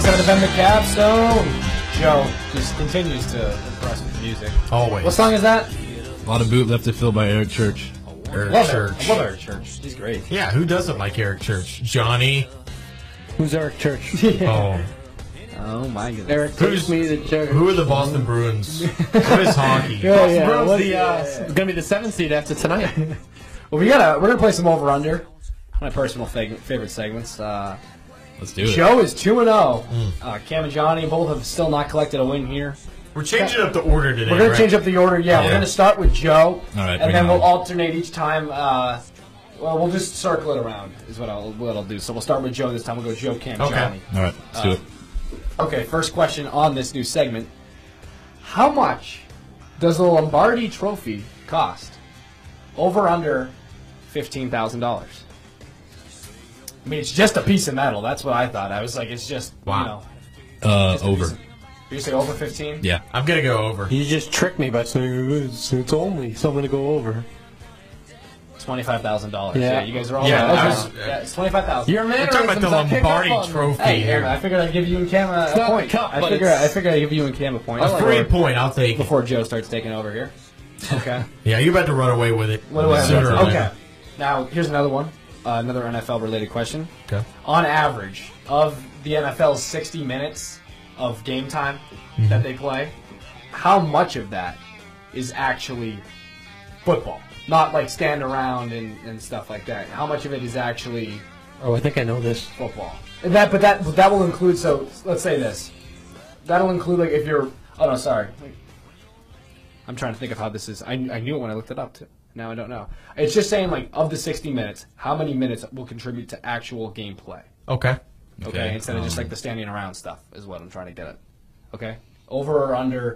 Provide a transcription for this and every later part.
7 to bend the capstone. Joe just continues to impress with music. Always. What song is that? A lot of boot left to fill by Eric Church. Eric Love Church. I love Eric Church. He's great. Yeah, who doesn't like Eric Church? Johnny. Who's Eric Church? Oh. Oh my goodness. Eric takes me to church. Who are the Boston Bruins? What is hockey? Boston Bruins, it's gonna be the 7th seed after tonight. Well, we're gonna play some over under. One of my personal favorite segments. Let's do it. Joe is 2-0. Cam and Johnny both have still not collected a win here. We're changing up the order today. We're gonna right? change up the order. Yeah, we're gonna start with Joe, All right, and bring then it we'll on. alternate each time. Well, we'll just circle it around. Is what I'll do. So we'll start with Joe this time. We'll go Joe, Cam, Okay. Johnny. All right, let's do it. Okay, first question on this new segment. How much does the Lombardi Trophy cost? Over under $15,000. I mean, it's just a piece of metal. That's what I thought. I was like, it's just, Wow. just a Over. piece of- You say over 15? Yeah. I'm going to go over. You just tricked me by saying it's only, so I'm gonna go over. $25,000. Yeah. You guys are all Yeah, right. I was- Yeah, it's $25,000. Your We're talking about the Lombardi Trophy Hey, here. I figured I'd give you and Cam a not point. the cup, I but figured it's- I'd give you and Cam a point. A free point, I'll take it. Before Joe starts taking over here. Okay. Yeah, you're about to run away with it. What do I have? Sooner or Okay. later. Now, here's another one. Another NFL-related question. Okay. On average, of the NFL's 60 minutes of game time that they play, how much of that is actually football? Not like stand around and stuff like that. How much of it is actually Oh, I think I know this. football? And that will include. So let's say this. That'll include like if you're. Oh no, sorry. I'm trying to think of how this is. I knew it when I looked it up too. Now I don't know. It's just saying like of the 60 minutes, how many minutes will contribute to actual gameplay? Okay. Okay, instead of just like the standing around stuff is what I'm trying to get at. Okay, over or under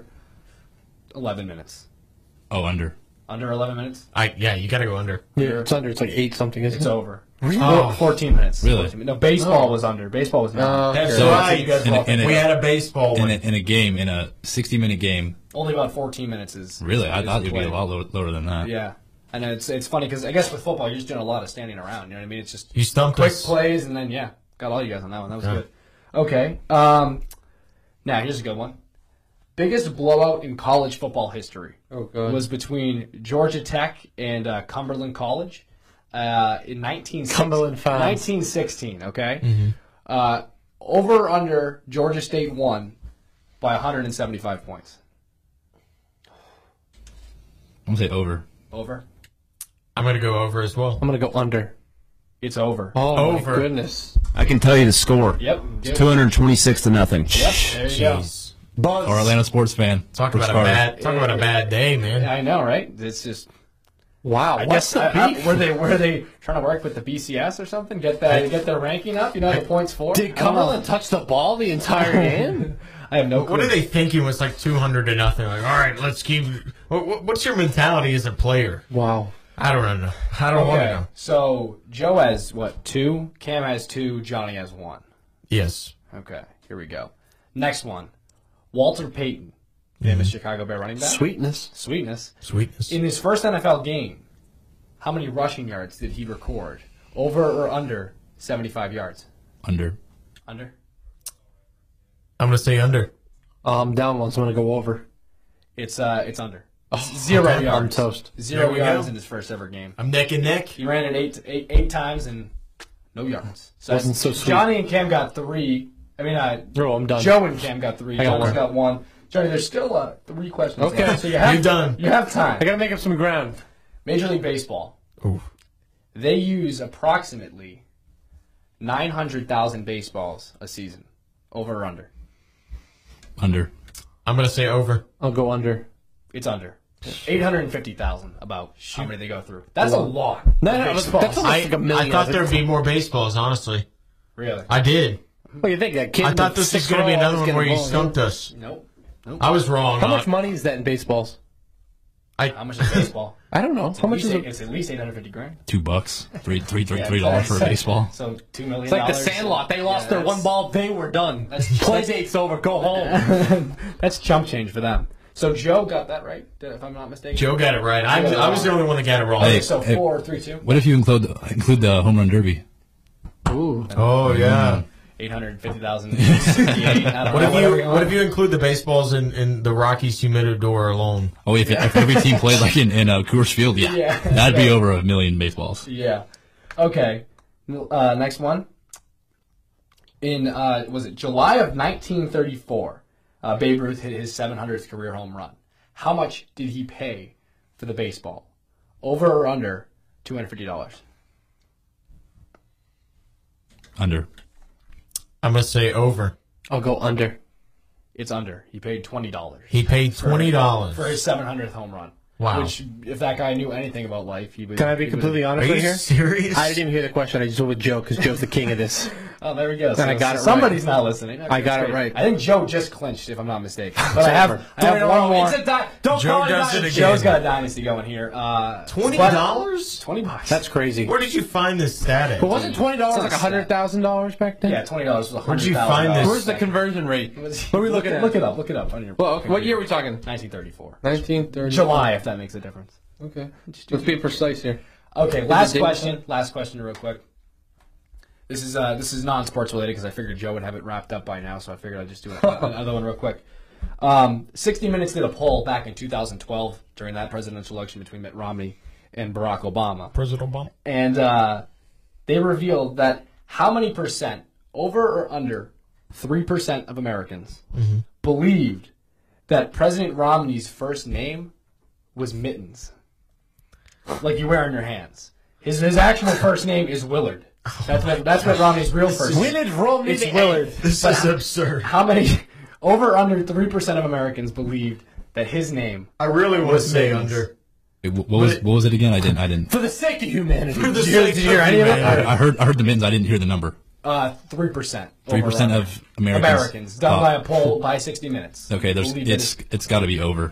11 minutes? Oh, under. Under 11 minutes? Yeah, you got to go under. Yeah, it's under. It's like 8 something, isn't It's it? over. Oh. 14 minutes. Really? 14 minutes. No, baseball was under. Baseball was not. That's So- right. You guys in a- all- in a- We had a baseball one. In a game, in a 60-minute game. Only about 14 minutes is. Really? I is thought you'd be played. a lot lower than that. Yeah. And it's funny because I guess with football, you're just doing a lot of standing around. You know what I mean? It's just You stumped quick us. plays and then, yeah, got all you guys on that one. That was Yeah. good. Okay. Now, here's a good one. Biggest blowout in college football history Oh, God. was between Georgia Tech and Cumberland College in 1916. Cumberland fans. 1916, okay? Over or under, Georgia State won by 175 points. I'm going to say over. Over? I'm going to go over as well. I'm gonna go under. It's over. Oh, Over. my goodness. I can tell you the score. Yep. It's 226 to nothing. Yep, there you go. Jeez. Buzz. Or Atlanta sports fan. Talk Brooks about Carter. a bad day, man. I know, right? It's just. Wow. I What's guess the beef? were they trying to work with the BCS or something? Get their ranking up. You know the points for. Did Cumberland touch the ball the entire game? I have no clue. What are they thinking was like 200 to nothing? Like, all right, let's keep. What's your mentality as a player? Wow. I don't know. I don't want to Okay, know. so Joe has what 2? Cam has 2. Johnny has 1. Yes. Okay, here we go. Next one, Walter Payton, famous Chicago Bear running back. Sweetness. Sweetness. Sweetness. In his first NFL game, how many rushing yards did he record? Over or under 75 yards? Under. Under. I'm going to say under. I'm down one, so I'm gonna go over. It's under. 0 okay. yards. I'm toast. 0 There we yards go. in his first ever game. I'm neck and neck. He ran it eight times and no yards. So Wasn't so sweet. Johnny and Cam got 3. I mean, Oh, I'm done. Joe and Cam got 3. I got Johnny's one. got 1. Johnny, there's still 3 questions. Okay. left. So you have You're done. You have time. I gotta make up some ground. Major League Baseball. Oof. They use approximately 900,000 baseballs a season. Over or under? Under. I'm going to say over. I'll go under. It's under. 850,000 about how many they go through. That's a lot. No, of no, baseballs. that's almost like a million. I thought there'd be more baseballs, honestly. Really? I did. What do you think? That kid I thought with this was 6 going to be row another always one getting where the you ball. stumped us. Nope. I was wrong. How much money is that in baseballs? How much is baseball? I don't know. How much is it? It's at least 850 grand. $2. Yeah, $3 for a baseball. So $2 million. It's like the Sandlot. They lost their one ball. They were done. Play date's over. Go home. That's chump change for them. So Joe got that right, if I'm not mistaken. Joe got it right. I was the only one that got it wrong. Hey. So 4, 3, 2. What if you include the home run derby? Ooh. Oh, yeah. 850,068. I don't know. What if you include the baseballs in the Rockies Humidor alone? Oh, if every team played like in Coors Field, yeah. That'd be over 1 million baseballs. Yeah. Okay. Next one. In was it July of 1934? Babe Ruth hit his 700th career home run. How much did he pay for the baseball? Over or under $250? Under. I'm gonna say over. I'll go under. It's under. He paid $20. He paid $20 for his 700th home run. Wow. Which, if that guy knew anything about life, he would. Can I be completely Are honest you right here? serious? I didn't even hear the question. I just went with Joe because Joe's the king of this. Oh, there we go. And I got it Somebody's not listening. Okay, I got that's it great. right. I think Joe just clinched, if I'm not mistaken. But I have one more. Don't Joe call it does it dynasty. again. Joe's got a dynasty going here. $20? $20. That's crazy. Where did you find this stat at? But wasn't $20 like $100,000 back then? Yeah, $20 was $100,000. Where'd you find this? Where's the conversion rate? What are we looking at? Look it up. Look it up on your. Well, okay. What year are we talking? 1934. 1930. July, if that makes a difference. Okay. Let's be precise here. Okay, last question. Last question, real quick. This is non-sports related because I figured Joe would have it wrapped up by now, so I figured I'd just do another one real quick. 60 Minutes did a poll back in 2012 during that presidential election between Mitt Romney and Barack Obama. President Obama. And they revealed that how many percent, over or under 3% of Americans, believed that President Romney's first name was Mittens. Like you wear on your hands. His actual first name is Willard. That's what Romney's real first name. Willard Romney. It's Willard. This is absurd. How many, over or under 3% of Americans believed that his name I really want to say Mittens. under. Wait, what was it again? I didn't. For the sake of humanity. Did you hear any of it? I heard the mittens. I didn't hear the number. 3%. 3% of Americans. Done by a poll by 60 Minutes. Okay, it's got to be over.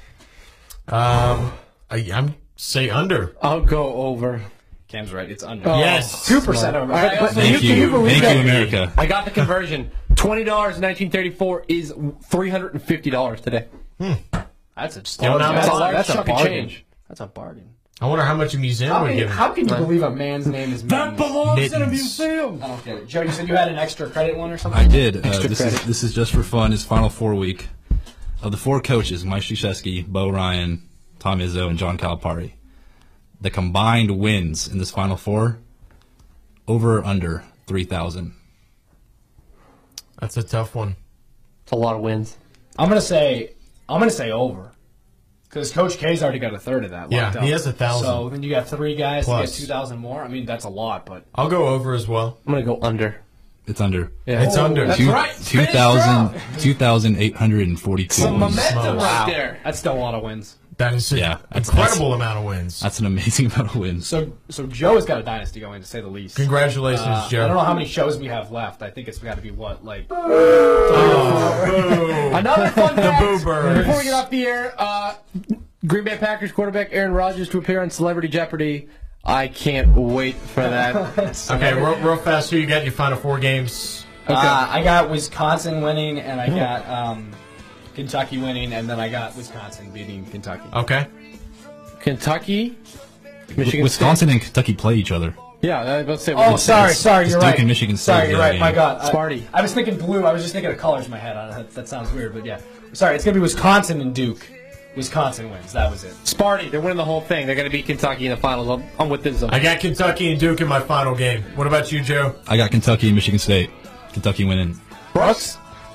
I'm say under. I'll go over. Cam's right. It's under. Yes. 2% of America. Thank you, America. I got the conversion. $20 in 1934 is $350 today. That's a You know, now That's a chunk of bargain. change. That's a bargain. I wonder how much a museum would give him. How can you believe a man's name is That Mittens? belongs in a Mittens. museum. I don't get it. Joe, you said you had an extra credit one or something? I did. Extra credit. This is just for fun. His Final Four week. Of the 4 coaches, Mike Krzyzewski, Bo Ryan, Tom Izzo, and John Calipari, the combined wins in this Final Four, over or under 3,000. That's a tough one. It's a lot of wins. I'm gonna say over. Because Coach K's already got a third of that. Yeah, locked up. he has 1,000. So then you got 3 guys to Plus. get 2,000 more. I mean, that's a lot, but I'll go over as well. I'm going to go under. It's under. Yeah. It's under. That's right. 2,842. Some momentum Wow. right there. that's still a lot of wins. That is an that's- incredible amount of wins. That's an amazing amount of wins. So Joe has got a dynasty going, to say the least. Congratulations, I Joe. don't know how many shows we have left. I think it's got to be what, like Another fun fact. Boo Birds. Before we get off the air, Green Bay Packers quarterback Aaron Rodgers to appear on Celebrity Jeopardy. I can't wait for that. Okay, real fast. Who you got in your Final Four games? I got Wisconsin winning, and I got Kentucky winning, and then I got Wisconsin beating Kentucky. Okay. Kentucky, Michigan Wisconsin and Kentucky play each other. State. Yeah, I was about to say. Oh, sorry, it's you're Duke right. and Michigan State, Sorry, you're yeah, right. yeah. My God, Sparty. I was thinking blue. I was just thinking of colors in my head. That sounds weird, but yeah. Sorry, it's gonna be Wisconsin and Duke. Wisconsin wins. That was it. Sparty, they're winning the whole thing. They're going to beat Kentucky in the finals. I'm with this. I got Kentucky and Duke in my final game. What about you, Joe? I got Kentucky and Michigan State. Kentucky winning. Brooks?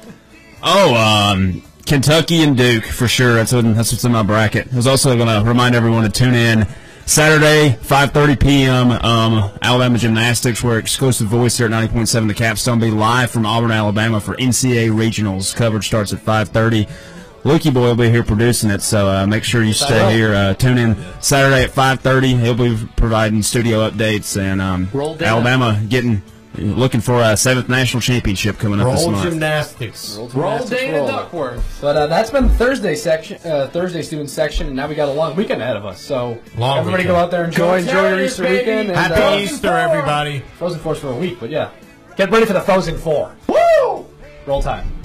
Kentucky and Duke for sure. That's what's in my bracket. I was also going to remind everyone to tune in Saturday, 5:30 p.m. Alabama Gymnastics, where exclusive voice here at 90.7 The Capstone be live from Auburn, Alabama for NCAA Regionals. Coverage starts at 5:30. Lukey Boy will be here producing it, so make sure you stay here. Tune in Saturday at 5:30. He'll be providing studio updates, and Alabama looking for a 7th national championship coming up this Roll month. Gymnastics. Roll Dana Duckworth. But that's been the Thursday section, Thursday student section, and now we got a long weekend ahead of us. So Long everybody weekend. go out there and enjoy your Easter weekend. And, Happy Easter, everybody. Frozen Four's for a week, but yeah, get ready for the Frozen Four. Woo! Roll time.